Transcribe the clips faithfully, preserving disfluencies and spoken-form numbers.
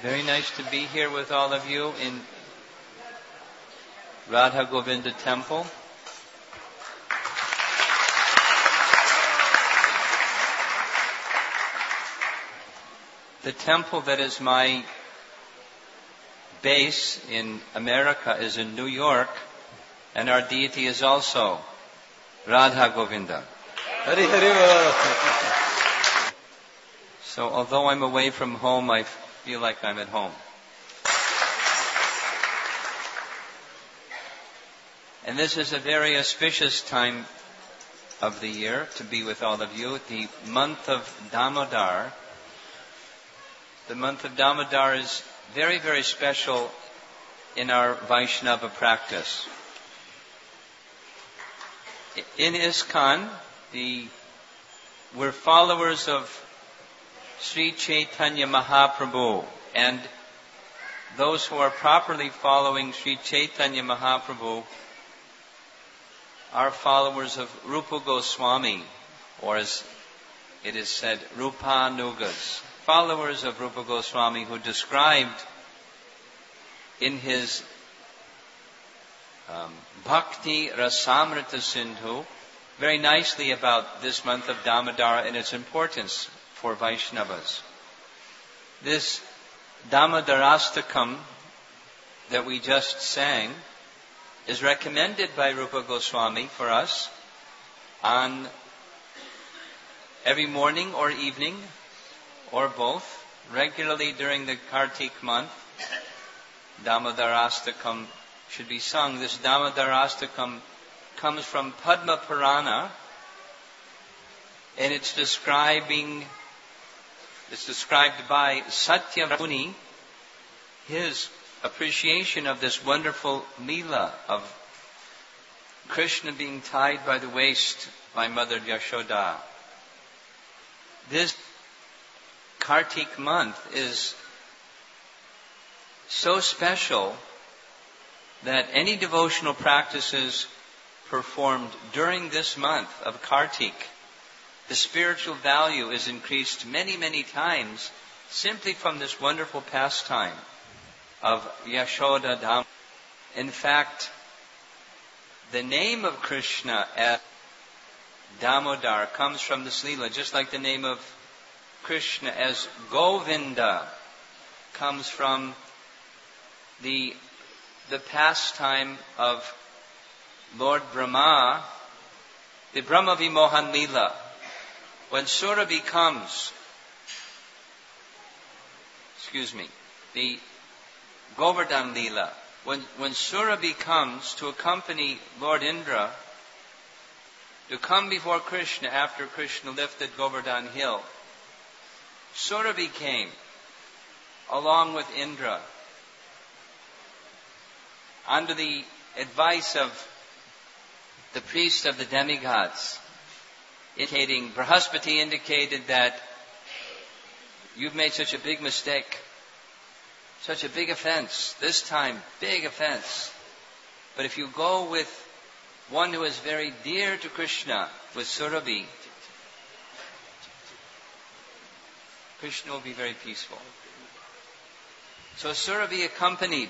Very nice to be here with all of you in Radha Govinda Temple. The temple that is my base in America is in New York, and our deity is also Radha Govinda. Hari Hari. So although I'm away from home, I feel like I'm at home. And this is a very auspicious time of the year to be with all of you. The month of Damodar. The month of Damodar is very, very special in our Vaishnava practice. In ISKCON, the, we're followers of Sri Chaitanya Mahaprabhu, and those who are properly following Sri Chaitanya Mahaprabhu are followers of Rupa Goswami, or as it is said, Rupanugas, followers of Rupa Goswami, who described in his um, Bhakti Rasamrita Sindhu very nicely about this month of Damodar and its importance for Vaishnavas. This Damodarastakam that we just sang is recommended by Rupa Goswami for us on every morning or evening, or both, regularly during the Kartik month. Damodarastakam should be sung. This Damodarastakam comes from Padma Purana, and it's describing It's described by Satyavati, his appreciation of this wonderful Leela of Krishna being tied by the waist by Mother Yashoda. This Kartik month is so special that any devotional practices performed during this month of Kartik, the spiritual value is increased many, many times simply from this wonderful pastime of Yashoda Dam. In fact, the name of Krishna as Damodar comes from this Leela, just like the name of Krishna as Govinda comes from the, the pastime of Lord Brahma, the Brahma Vimohan Leela. When Surabhi comes, excuse me, the Govardhan Leela, when, when Surabhi comes to accompany Lord Indra, to come before Krishna after Krishna lifted Govardhan Hill, Surabhi came along with Indra under the advice of the priest of the demigods, indicating, Brahaspati indicated that you've made such a big mistake, such a big offense, this time, big offense. But if you go with one who is very dear to Krishna, with Surabhi, Krishna will be very peaceful. So Surabhi accompanied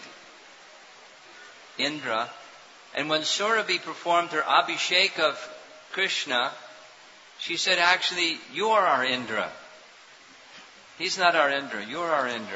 Indra, and when Surabhi performed her Abhishek of Krishna, she said, actually, you are our Indra. He's not our Indra, you're our Indra.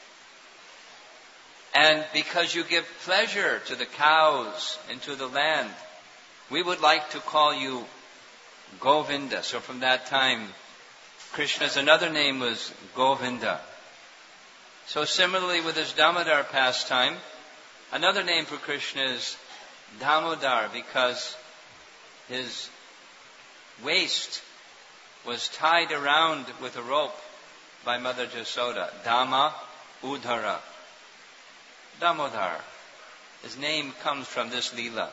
And because you give pleasure to the cows and to the land, we would like to call you Govinda. So from that time, Krishna's another name was Govinda. So similarly with this Damodar pastime, another name for Krishna is Damodar, because his waist was tied around with a rope by Mother Jasoda. Dama Udhara. Damodar. His name comes from this Leela.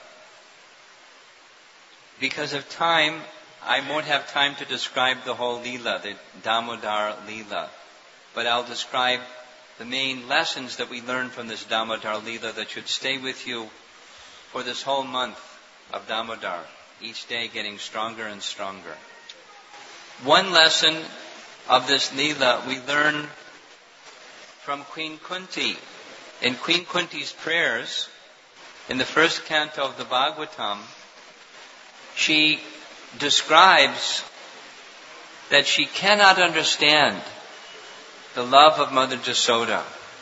Because of time, I won't have time to describe the whole Leela, the Damodar Leela. But I'll describe the main lessons that we learn from this Damodar Leela that should stay with you for this whole month of Damodar, each day getting stronger and stronger. One lesson of this Leela we learn from Queen Kunti. In Queen Kunti's prayers, in the first canto of the Bhagavatam, she describes that she cannot understand the love of Mother Jasoda.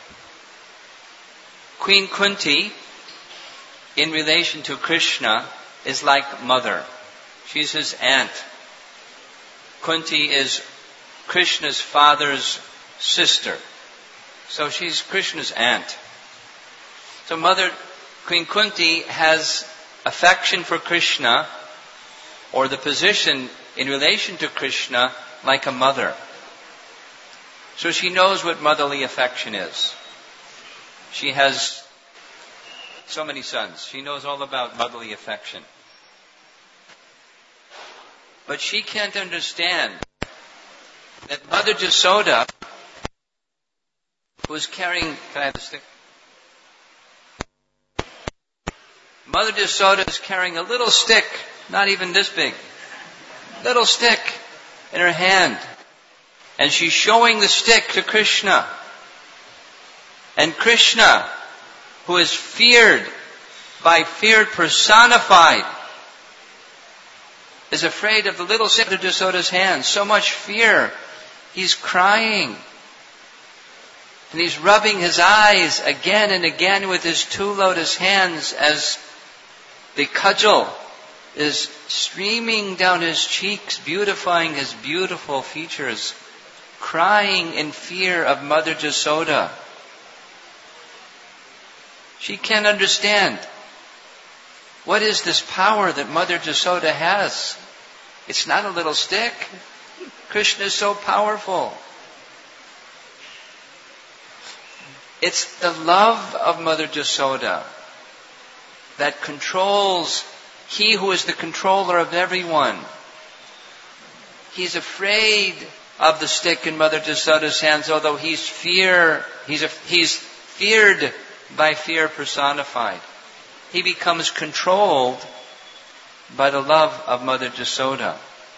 Queen Kunti, in relation to Krishna, is like mother. She's his aunt. Kunti is Krishna's father's sister. So she's Krishna's aunt. So Mother, Queen Kunti has affection for Krishna, or the position in relation to Krishna, like a mother. So she knows what motherly affection is. She has so many sons. She knows all about motherly affection. But she can't understand that Mother Jasoda was carrying... Can I have the stick? Mother Jasoda is carrying a little stick, not even this big. Little stick in her hand. And she's showing the stick to Krishna. And Krishna, who is feared by fear personified, is afraid of the little stick in Jasoda's hand. So much fear. He's crying. And he's rubbing his eyes again and again with his two lotus hands as the cudgel is streaming down his cheeks, beautifying his beautiful features, crying in fear of Mother Jasoda. She can't understand. What is this power that Mother Jasoda has? It's not a little stick. Krishna is so powerful. It's the love of Mother Jasoda that controls he who is the controller of everyone. He's afraid of the stick in Mother Jasoda's hands, although he's fear, he's a, he's feared by fear personified. He becomes controlled by the love of Mother Jasoda.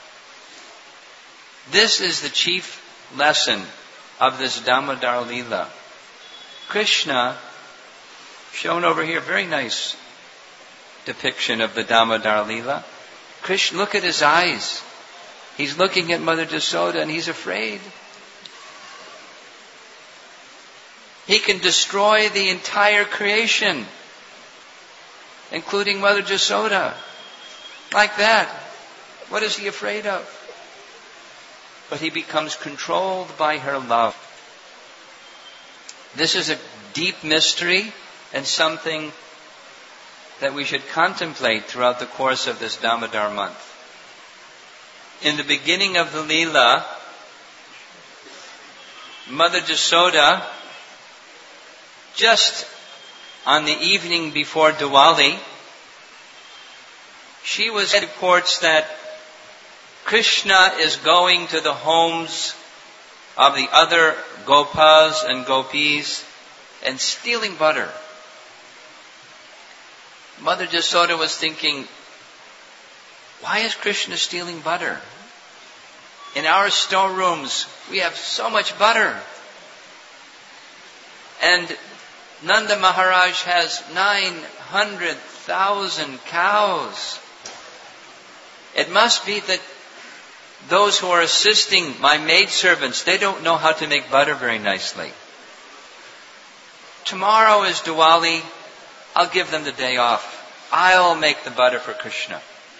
This is the chief lesson of this Damodar Leela. Krishna, shown over here, very nice depiction of the Damodar Leela. Krishna, look at his eyes. He's looking at Mother Jasoda and he's afraid. He can destroy the entire creation, including Mother Jasoda. Like that. What is he afraid of? But he becomes controlled by her love. This is a deep mystery and something that we should contemplate throughout the course of this Damodar month. In the beginning of the Leela, Mother Jasoda, just on the evening before Diwali, she was at reports that Krishna is going to the homes of the other Gopas and Gopis and stealing butter. Mother Jasoda was thinking, why is Krishna stealing butter? In our storerooms, we have so much butter. And Nanda Maharaj has nine hundred thousand cows. It must be that those who are assisting my maidservants, they don't know how to make butter very nicely. Tomorrow is Diwali. I'll give them the day off. I'll make the butter for Krishna.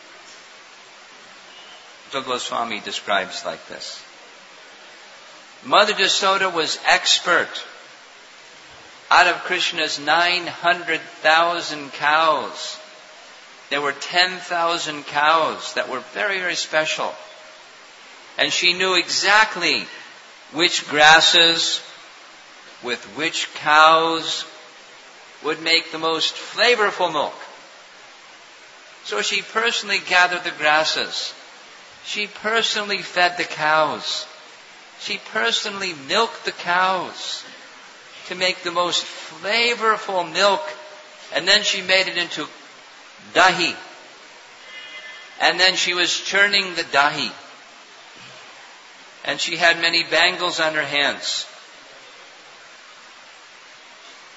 So Goswami describes like this. Mother Jasoda was expert. Out of Krishna's nine hundred thousand cows, there were ten thousand cows that were very, very special. And she knew exactly which grasses with which cows would make the most flavorful milk. So she personally gathered the grasses. She personally fed the cows. She personally milked the cows to make the most flavorful milk. And then she made it into dahi. And then she was churning the dahi. And she had many bangles on her hands.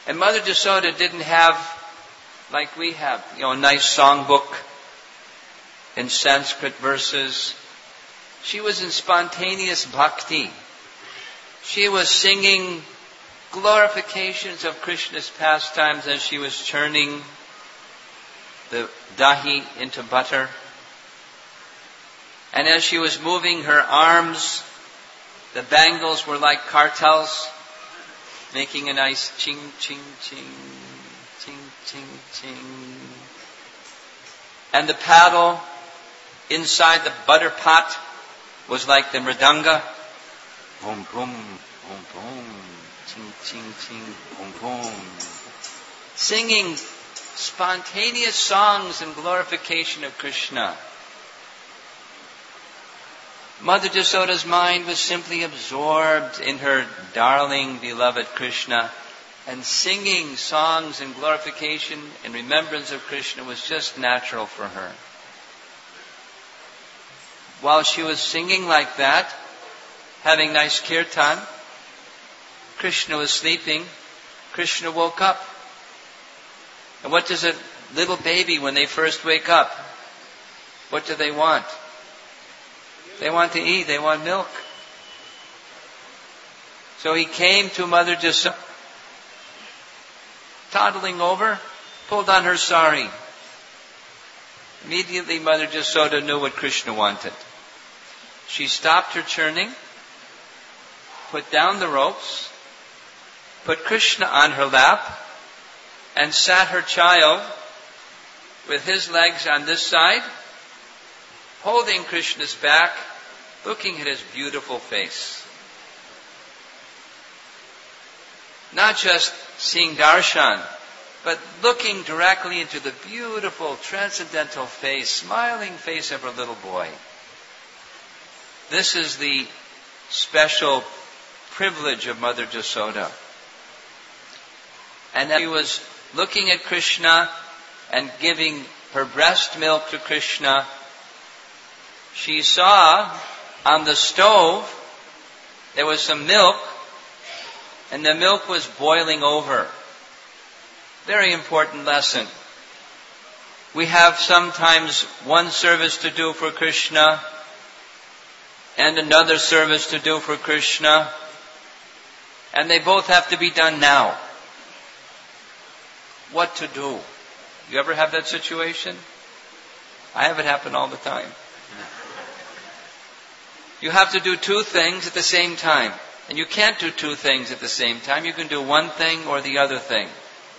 And Mother Jasoda didn't have, like we have, you know, a nice songbook in Sanskrit verses. She was in spontaneous bhakti. She was singing glorifications of Krishna's pastimes as she was churning the dahi into butter. And as she was moving her arms, the bangles were like kartals, making a nice ching, ching, ching, ching, ching, ching. And the paddle inside the butter pot was like the mridanga. Boom, boom, boom, boom, ching, ching, ching, boom, boom. Singing spontaneous songs in glorification of Krishna. Mother Jasoda's mind was simply absorbed in her darling, beloved Krishna, and singing songs in glorification and remembrance of Krishna was just natural for her. While she was singing like that, having nice kirtan, Krishna was sleeping. Krishna woke up. And what does a little baby, when they first wake up, what do they want? They want to eat. They want milk. So he came to Mother Jasoda, toddling over, pulled on her sari. Immediately Mother Jasoda knew what Krishna wanted. She stopped her churning, put down the ropes, put Krishna on her lap, and sat her child with his legs on this side, holding Krishna's back, looking at his beautiful face. Not just seeing darshan, but looking directly into the beautiful, transcendental face, smiling face of her little boy. This is the special privilege of Mother Jasoda. And as she was looking at Krishna and giving her breast milk to Krishna, she saw on the stove there was some milk, and the milk was boiling over. Very important lesson. We have sometimes one service to do for Krishna and another service to do for Krishna, and they both have to be done now. What to do? You ever have that situation? I have it happen all the time. You have to do two things at the same time. And you can't do two things at the same time. You can do one thing or the other thing.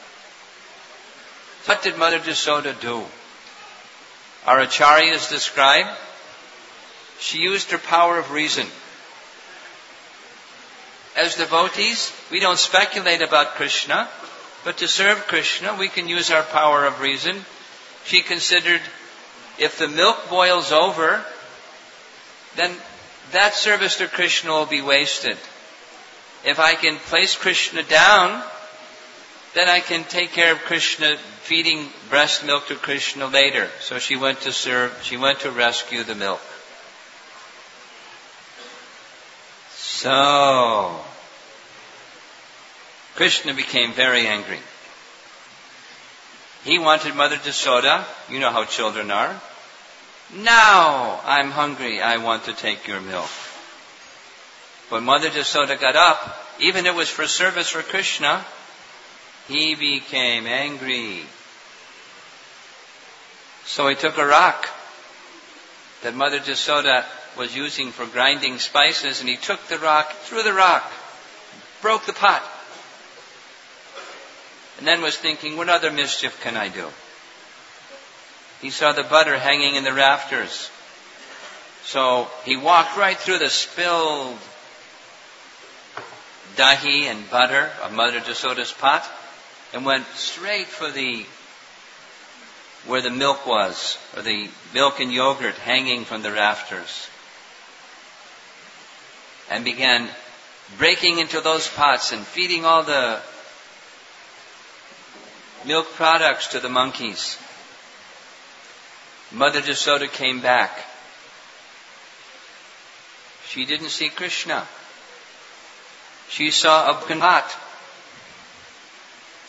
What did Mother Jasoda do? Our acharyas describe, she used her power of reason. As devotees, we don't speculate about Krishna, but to serve Krishna, we can use our power of reason. She considered, if the milk boils over, then that service to Krishna will be wasted. If I can place Krishna down, then I can take care of Krishna, feeding breast milk to Krishna later. So she went to serve, she went to rescue the milk. So, Krishna became very angry. He wanted Mother Jasoda, you know how children are. Now I'm hungry, I want to take your milk. When Mother Jasoda got up, even it was for service for Krishna, he became angry. So he took a rock that Mother Jasoda was using for grinding spices, and he took the rock, threw the rock, broke the pot, and then was thinking, what other mischief can I do? He saw the butter hanging in the rafters. So he walked right through the spilled dahi and butter of Mother Jasoda's pot and went straight for the where the milk was, or the milk and yogurt hanging from the rafters, and began breaking into those pots and feeding all the milk products to the monkeys. Mother Jasoda came back. She didn't see Krishna. She saw a broken pot.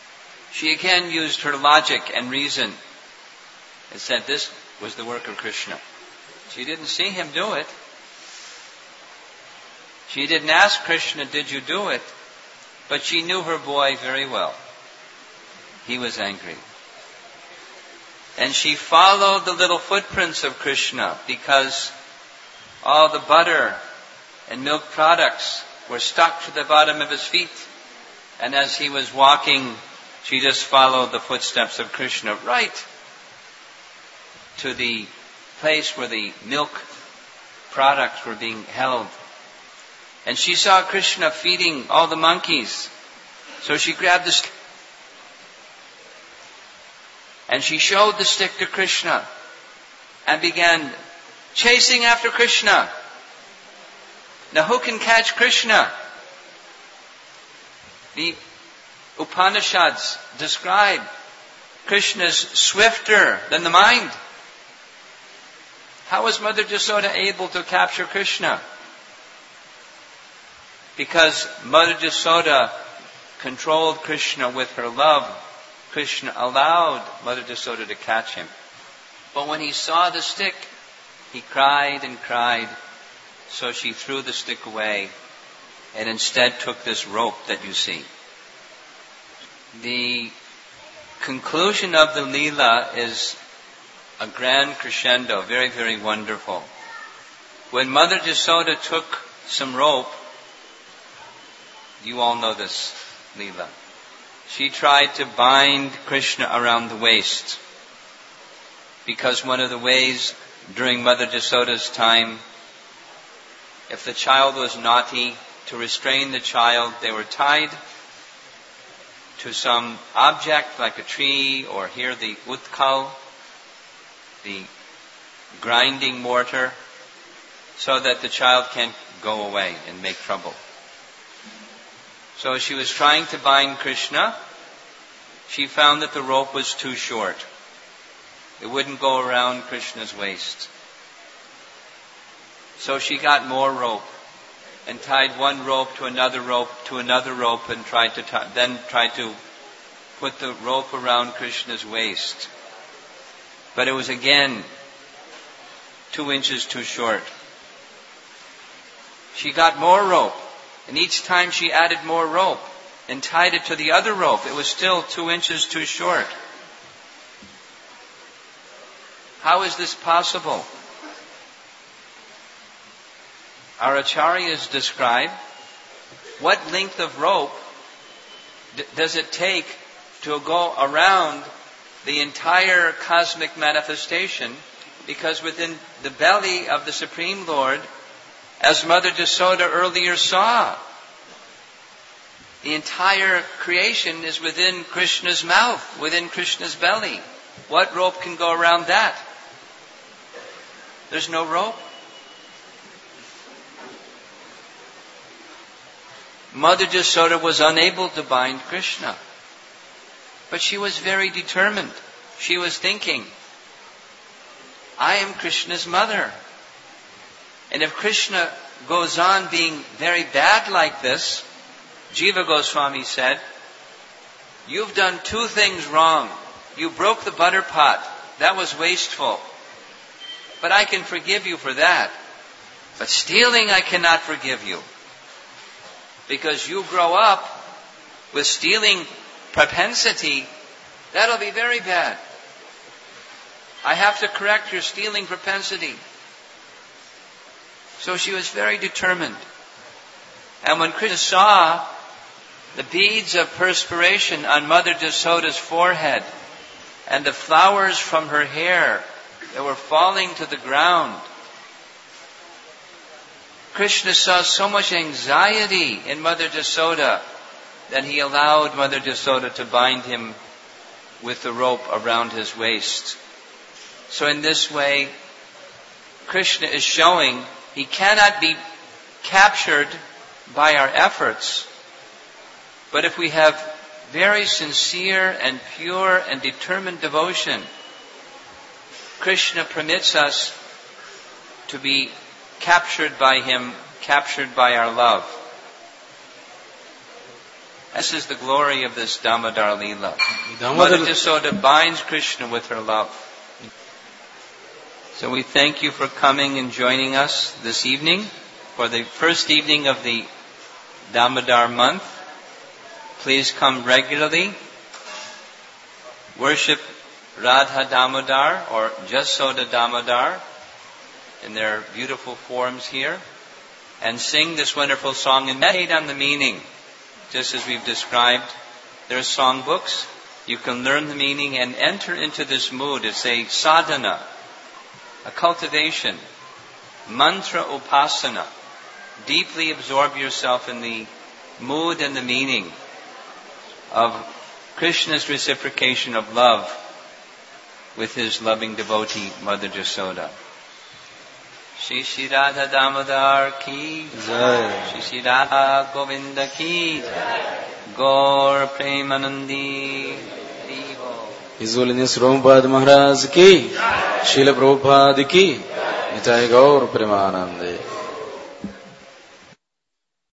She again used her logic and reason and said this was the work of Krishna. She didn't see him do it. She didn't ask Krishna, did you do it? But she knew her boy very well. He was angry. And she followed the little footprints of Krishna because all the butter and milk products were stuck to the bottom of his feet. And as he was walking, she just followed the footsteps of Krishna right to the place where the milk products were being held. And she saw Krishna feeding all the monkeys. So she grabbed the stick and she showed the stick to Krishna and began chasing after Krishna. Now who can catch Krishna? The Upanishads describe Krishna as swifter than the mind. How was Mother Yasoda able to capture Krishna? Because Mother Yasoda controlled Krishna with her love. Krishna allowed Mother Yasoda to catch him. But when he saw the stick, he cried and cried. So she threw the stick away and instead took this rope that you see. The conclusion of the Leela is a grand crescendo, very, very wonderful. When Mother Yasoda took some rope, you all know this Leela. She tried to bind Krishna around the waist. Because one of the ways during Mother Yasoda's time, if the child was naughty, to restrain the child, they were tied to some object like a tree, or here the utkal, the grinding mortar, so that the child can't go away and make trouble. So she was trying to bind Krishna. She found that the rope was too short. It wouldn't go around Krishna's waist. So she got more rope and tied one rope to another rope to another rope and tried to t- then tried to put the rope around Krishna's waist. But it was again two inches too short. She got more rope. And each time she added more rope and tied it to the other rope, it was still two inches too short. How is this possible? Our acharyas describe what length of rope d- does it take to go around the entire cosmic manifestation, because within the belly of the Supreme Lord, as Mother Yasoda earlier saw, the entire creation is within Krishna's mouth, within Krishna's belly. What rope can go around that? There's no rope. Mother Yasoda was unable to bind Krishna. But she was very determined. She was thinking, I am Krishna's mother. And if Krishna goes on being very bad like this, Jiva Goswami said, you've done two things wrong. You broke the butter pot. That was wasteful. But I can forgive you for that. But stealing, I cannot forgive you. Because you grow up with stealing propensity, that'll be very bad. I have to correct your stealing propensity. So she was very determined. And when Krishna saw the beads of perspiration on Mother Yasoda's forehead and the flowers from her hair that were falling to the ground, Krishna saw so much anxiety in Mother Yasoda that he allowed Mother Yasoda to bind him with the rope around his waist. So in this way, Krishna is showing he cannot be captured by our efforts. But if we have very sincere and pure and determined devotion, Krishna permits us to be captured by him, captured by our love. This is the glory of this Damodar Leela. Damodar- Mother Jasoda binds Krishna with her love. So we thank you for coming and joining us this evening for the first evening of the Damodar month. Please come regularly. Worship Radha Damodar or Jasoda Damodar in their beautiful forms here. And sing this wonderful song and meditate on the meaning. Just as we've described, there are song books. You can learn the meaning and enter into this mood. It's a sadhana, a cultivation, mantra upasana. Deeply absorb yourself in the mood and the meaning of Krishna's reciprocation of love with his loving devotee, Mother Jasoda. Shri Shri Radha Damodar ki Jai. Shri Shri Radha Govinda ki Jai. Gaur Premanandi Haribo. His Holiness Prabhupada Maharaj ki, Srila Prabhupada ki, Nitai Gaur Premanande.